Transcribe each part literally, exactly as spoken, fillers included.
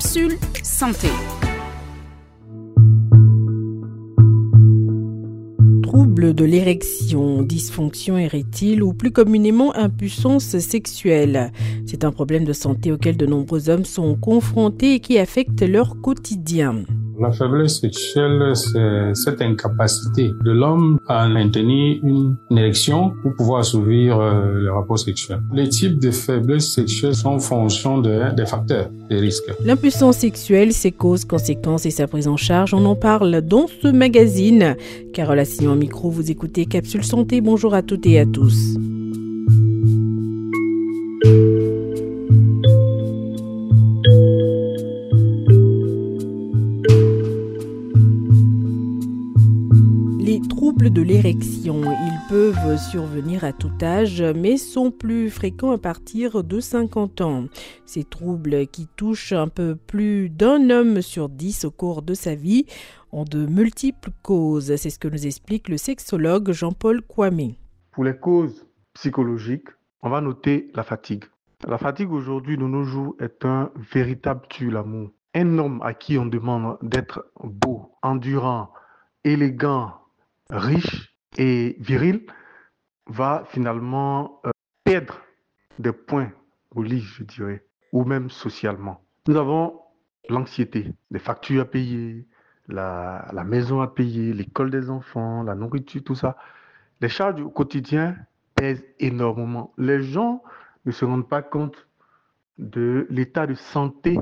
Capsule Santé. Troubles de l'érection, dysfonction érectile ou plus communément impuissance sexuelle. C'est un problème de santé auquel de nombreux hommes sont confrontés et qui affecte leur quotidien. La faiblesse sexuelle, c'est cette incapacité de l'homme à maintenir une érection pour pouvoir assouvir euh, le rapport sexuel. Les types de faiblesse sexuelle sont en fonction de, des facteurs, des risques. L'impuissance sexuelle, ses causes, conséquences et sa prise en charge, on en parle dans ce magazine. Carole Assignon au micro, vous écoutez Capsule Santé. Bonjour à toutes et à tous. Les troubles de l'érection, ils peuvent survenir à tout âge, mais sont plus fréquents à partir de cinquante ans. Ces troubles qui touchent un peu plus d'un homme sur dix au cours de sa vie ont de multiples causes. C'est ce que nous explique le sexologue Jean-Paul Kwame. Pour les causes psychologiques, on va noter la fatigue. La fatigue aujourd'hui de nos jours est un véritable tue-l'amour. Un homme à qui on demande d'être beau, endurant, élégant, riche et viril va finalement euh, perdre des points au lit, je dirais, ou même socialement. Nous avons l'anxiété, les factures à payer, la, la maison à payer, l'école des enfants, la nourriture, tout ça. Les charges au quotidien pèsent énormément. Les gens ne se rendent pas compte de l'état de santé,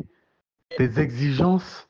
des exigences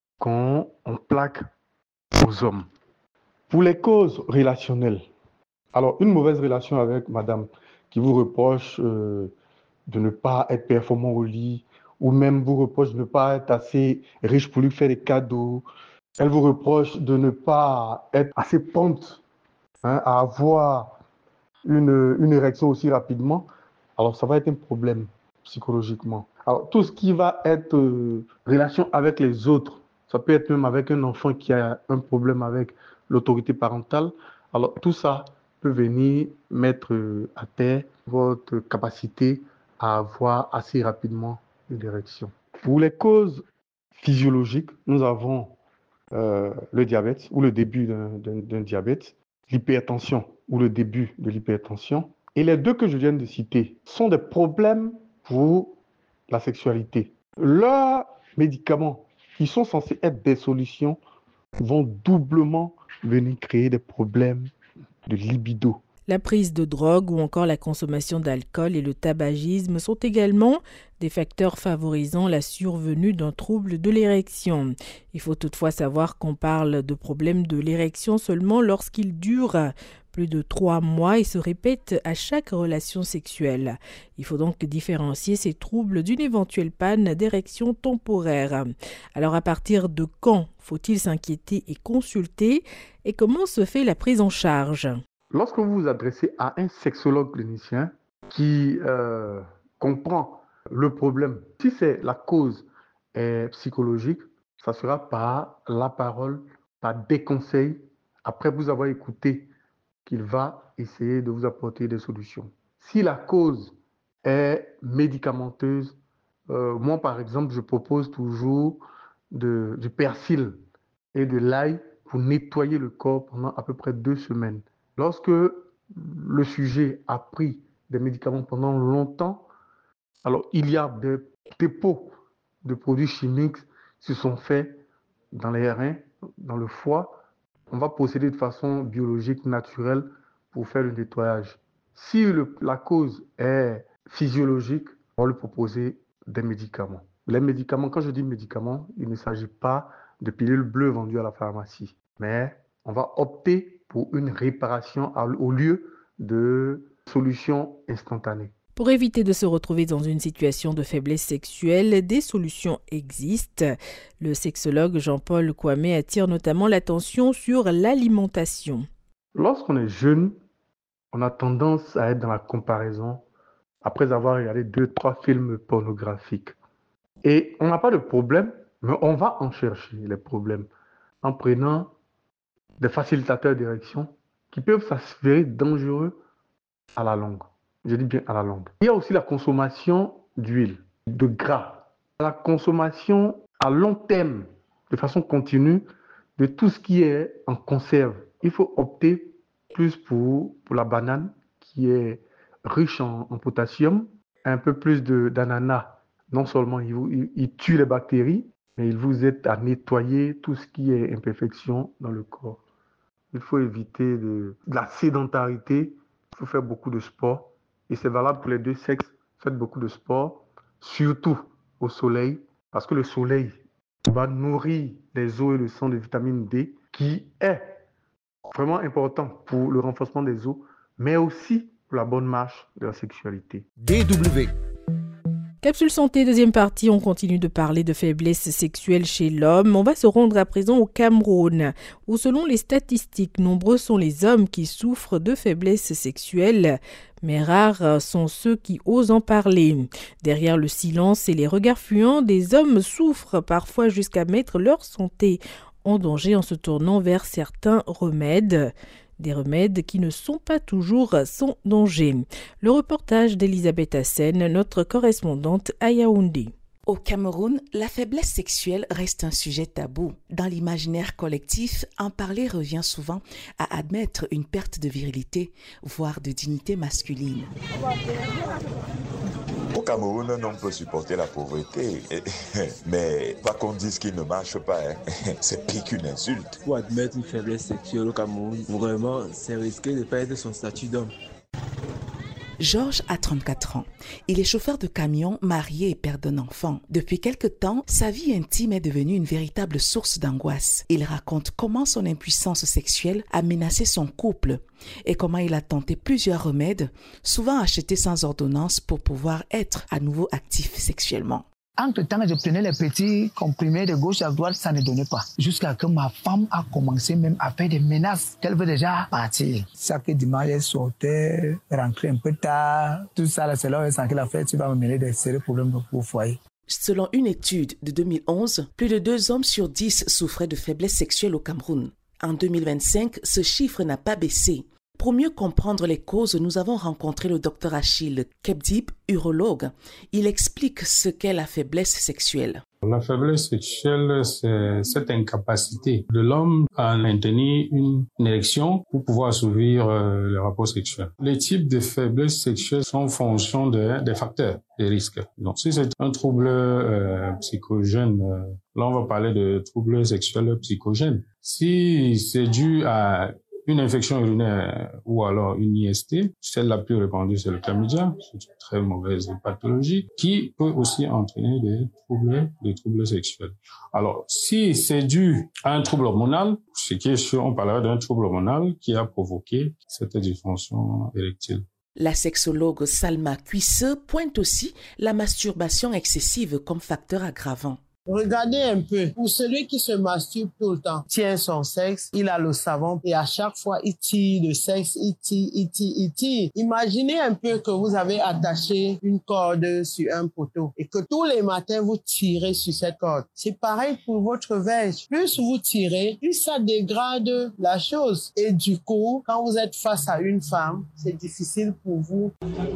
qu'on on plaque aux hommes. Pour les causes relationnelles, alors une mauvaise relation avec madame qui vous reproche euh, de ne pas être performant au lit ou même vous reproche de ne pas être assez riche pour lui faire des cadeaux, elle vous reproche de ne pas être assez prompte hein, à avoir une, une érection aussi rapidement, alors ça va être un problème psychologiquement. Alors tout ce qui va être euh, relation avec les autres, ça peut être même avec un enfant qui a un problème avec l'autorité parentale, alors tout ça peut venir mettre euh, à terre votre capacité à avoir assez rapidement une érection. Pour les causes physiologiques, nous avons euh, le diabète ou le début d'un, d'un, d'un diabète, l'hypertension ou le début de l'hypertension. Et les deux que je viens de citer sont des problèmes pour la sexualité. Leurs médicaments, qui sont censés être des solutions, vont doublement venir créer des problèmes de libido. La prise de drogue ou encore la consommation d'alcool et le tabagisme sont également des facteurs favorisant la survenue d'un trouble de l'érection. Il faut toutefois savoir qu'on parle de problème de l'érection seulement lorsqu'il dure plus de trois mois et se répète à chaque relation sexuelle. Il faut donc différencier ces troubles d'une éventuelle panne d'érection temporaire. Alors à partir de quand faut-il s'inquiéter et consulter et comment se fait la prise en charge ? Lorsque vous vous adressez à un sexologue clinicien qui euh, comprend le problème, si c'est la cause est psychologique, ça sera par la parole, par des conseils, après vous avoir écouté, qu'il va essayer de vous apporter des solutions. Si la cause est médicamenteuse, euh, moi par exemple, je propose toujours de, du persil et de l'ail pour nettoyer le corps pendant à peu près deux semaines. Lorsque le sujet a pris des médicaments pendant longtemps, alors il y a des dépôts de produits chimiques qui se sont faits dans les reins, dans le foie. On va procéder de façon biologique, naturelle, pour faire le nettoyage. Si le, la cause est physiologique, on va lui proposer des médicaments. Les médicaments, quand je dis médicaments, il ne s'agit pas de pilules bleues vendues à la pharmacie, mais on va opter pour une réparation au lieu de solutions instantanées. Pour éviter de se retrouver dans une situation de faiblesse sexuelle, des solutions existent. Le sexologue Jean-Paul Kwame attire notamment l'attention sur l'alimentation. Lorsqu'on est jeune, on a tendance à être dans la comparaison après avoir regardé deux, trois films pornographiques. Et on n'a pas de problème, mais on va en chercher les problèmes en prenant des facilitateurs d'érection qui peuvent s'avérer dangereux à la longue. Je dis bien à la longue. Il y a aussi la consommation d'huile, de gras. la consommation à long terme, de façon continue, de tout ce qui est en conserve. Il faut opter plus pour, pour la banane qui est riche en, en potassium, un peu plus de, d'ananas. Non seulement il, il, il tue les bactéries, mais il vous aide à nettoyer tout ce qui est imperfection dans le corps. Il faut éviter de, de la sédentarité, il faut faire beaucoup de sport. Et c'est valable pour les deux sexes. Faites beaucoup de sport, surtout au soleil, parce que le soleil va nourrir les os et le sang de vitamine D, qui est vraiment important pour le renforcement des os, mais aussi pour la bonne marche de la sexualité. D W. Capsule Santé, deuxième partie, on continue de parler de faiblesse sexuelle chez l'homme. On va se rendre à présent au Cameroun, où selon les statistiques, nombreux sont les hommes qui souffrent de faiblesse sexuelle, mais rares sont ceux qui osent en parler. Derrière le silence et les regards fuyants, des hommes souffrent parfois jusqu'à mettre leur santé en danger en se tournant vers certains remèdes. Des remèdes qui ne sont pas toujours sans danger. Le reportage d'Elisabeth Hassen, notre correspondante à Yaoundé. Au Cameroun, la faiblesse sexuelle reste un sujet tabou. Dans l'imaginaire collectif, en parler revient souvent à admettre une perte de virilité, voire de dignité masculine. Au Cameroun, on peut supporter la pauvreté, mais pas qu'on dise qu'il ne marche pas, hein. C'est pire qu'une insulte. Pour admettre une faiblesse sexuelle au Cameroun, vraiment, c'est risqué de perdre son statut d'homme. Georges a trente-quatre ans. Il est chauffeur de camion, marié et père d'un enfant. Depuis quelque temps, sa vie intime est devenue une véritable source d'angoisse. Il raconte comment son impuissance sexuelle a menacé son couple et comment il a tenté plusieurs remèdes, souvent achetés sans ordonnance pour pouvoir être à nouveau actif sexuellement. Entre-temps, je prenais les petits comprimés de gauche à droite, ça ne donnait pas. Jusqu'à ce que ma femme a commencé même à faire des menaces qu'elle veut déjà partir. Chaque dimanche, elle sortait, rentrait un peu tard. Tout ça, là, c'est là où elle sent que la fête, tu vas me mêler des sérieux problèmes au foyer. Selon une étude de deux mille onze, plus de deux hommes sur dix souffraient de faiblesse sexuelle au Cameroun. En deux mille vingt-cinq, ce chiffre n'a pas baissé. Pour mieux comprendre les causes, nous avons rencontré le docteur Achille Kebdib, urologue. Il explique ce qu'est la faiblesse sexuelle. La faiblesse sexuelle, c'est cette incapacité de l'homme à maintenir une érection pour pouvoir assouvir euh, le rapport sexuel. Les types de faiblesse sexuelle sont en fonction de, des facteurs, des risques. Donc, si c'est un trouble euh, psychogène, euh, là, on va parler de troubles sexuels psychogènes. Si c'est dû à une infection urinaire ou alors une I S T, celle la plus répandue, c'est le chlamydia, c'est une très mauvaise pathologie qui peut aussi entraîner des troubles, des troubles sexuels. Alors, si c'est dû à un trouble hormonal, ce qui est sûr, on parlera d'un trouble hormonal qui a provoqué cette dysfonction érectile. La sexologue Salma Cuisseux pointe aussi la masturbation excessive comme facteur aggravant. Regardez un peu, pour celui qui se masturbe tout le temps, tient son sexe, il a le savon et à chaque fois il tire le sexe, il tire, il tire, il tire. Imaginez un peu que vous avez attaché une corde sur un poteau et que tous les matins vous tirez sur cette corde. C'est pareil pour votre verge. Plus vous tirez, plus ça dégrade la chose. Et du coup, quand vous êtes face à une femme, c'est difficile pour vous.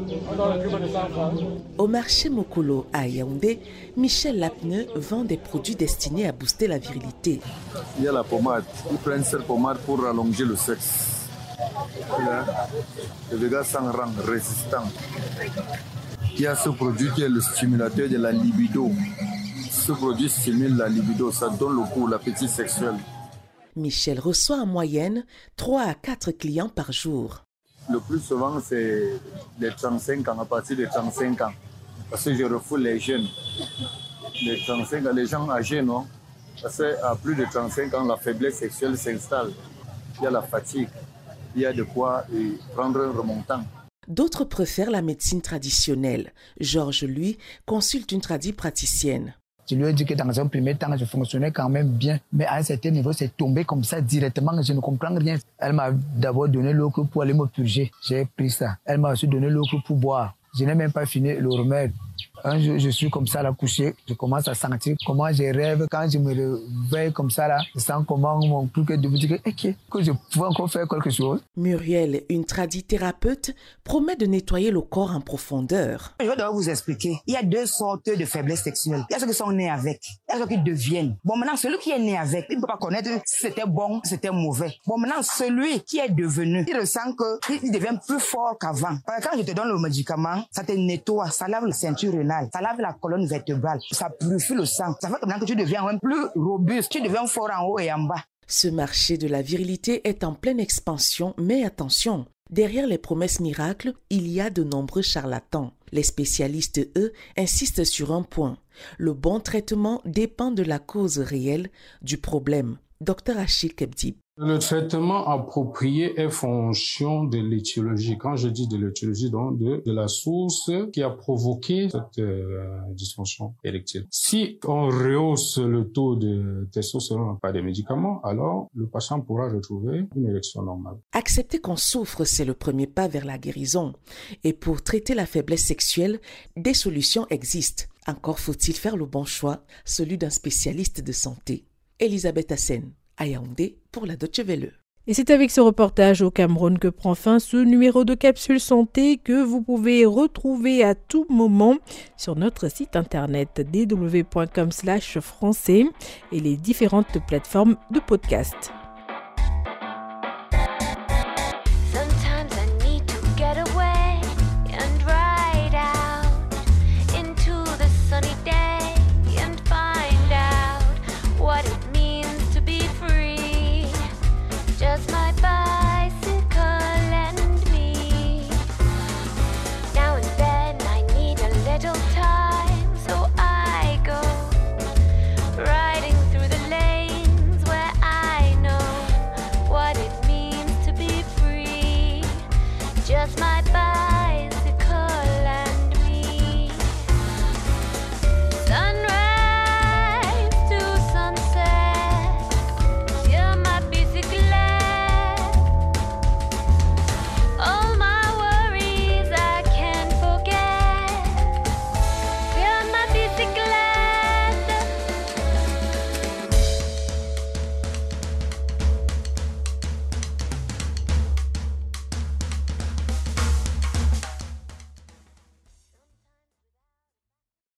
Au marché Mokolo à Yaoundé, Michel Lapneux vend des produits destinés à booster la virilité. Il y a la pommade. Ils prennent cette pommade pour rallonger le sexe. Là, le gars s'en rend résistant. Il y a ce produit qui est le stimulateur de la libido. Ce produit stimule la libido, ça donne le goût, l'appétit sexuel. Michel reçoit en moyenne trois à quatre clients par jour. Le plus souvent, c'est les trente-cinq ans, à partir de trente-cinq ans. Parce que je refoule les jeunes. Les trente-cinq ans, les gens âgés, non? Parce qu'à plus de trente-cinq ans, la faiblesse sexuelle s'installe. Il y a la fatigue, il y a de quoi prendre un remontant. D'autres préfèrent la médecine traditionnelle. Georges, lui, consulte une tradipraticienne. Je lui ai dit que dans un premier temps, je fonctionnais quand même bien. Mais à un certain niveau, c'est tombé comme ça directement. Je ne comprends rien. Elle m'a d'abord donné l'eau pour aller me purger. J'ai pris ça. Elle m'a aussi donné l'eau pour boire. Je n'ai même pas fini le remède. Un jour, je suis comme ça là couché, je commence à sentir comment je rêve. Quand je me réveille comme ça là, je sens comment mon truc est devenu que, okay, que je pouvais encore faire quelque chose. Muriel, une tradithérapeute, promet de nettoyer le corps en profondeur. Je vais devoir vous expliquer. Il y a deux sortes de faiblesses sexuelles. Il y a ceux qui sont nés avec, il y a ceux qui deviennent. Bon, maintenant, celui qui est né avec, il ne peut pas connaître si c'était bon, si c'était mauvais. Bon, maintenant, celui qui est devenu, il ressent qu'il devient plus fort qu'avant. Quand je te donne le médicament, ça te nettoie, ça lave le ceinture rénale, ça lave la colonne vertébrale, ça purifie le sang. Ça fait que maintenant que tu deviens même plus robuste, tu deviens fort en haut et en bas. Ce marché de la virilité est en pleine expansion, mais attention, derrière les promesses miracles, il y a de nombreux charlatans. Les spécialistes, eux, insistent sur un point. Le bon traitement dépend de la cause réelle du problème. Docteur Achille Kebdib. Le traitement approprié est fonction de l'étiologie. Quand je dis de l'étiologie, donc de, de la source qui a provoqué cette euh, dysfonction érectile. Si on rehausse le taux de testostérone par des médicaments, alors le patient pourra retrouver une érection normale. Accepter qu'on souffre, c'est le premier pas vers la guérison. Et pour traiter la faiblesse sexuelle, des solutions existent. Encore faut-il faire le bon choix, celui d'un spécialiste de santé. Elisabeth Hassen, à Yaoundé pour la Deutsche Welle. Et c'est avec ce reportage au Cameroun que prend fin ce numéro de Capsule Santé que vous pouvez retrouver à tout moment sur notre site internet d w point com slash français et les différentes plateformes de podcast.